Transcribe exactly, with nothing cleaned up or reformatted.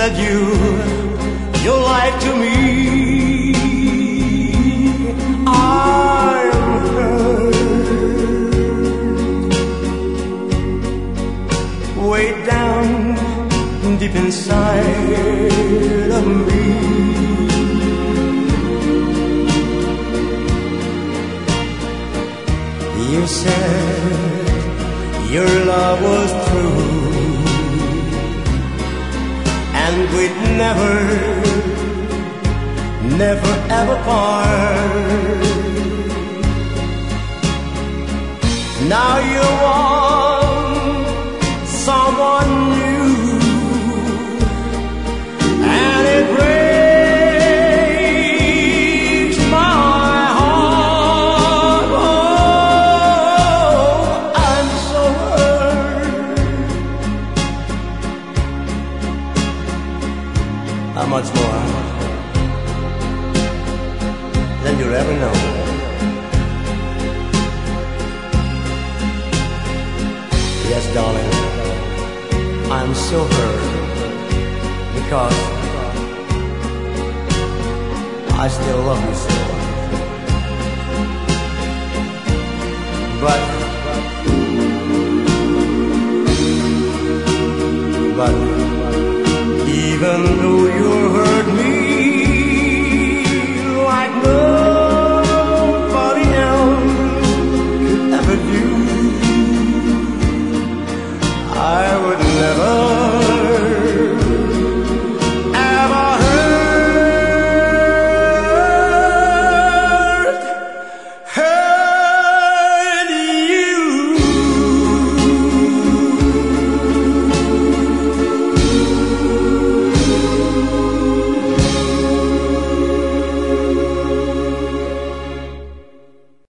tell you your life to me. I'm hurt way down deep inside of me. You said your love was true and we'd never, never ever part. Now you want someone new, and it breaks my heart. Oh, I'm so hurt. How much more than you'll ever know? Yes, darling, I'm so hurt because I still love you so. But, but even though you hurt me,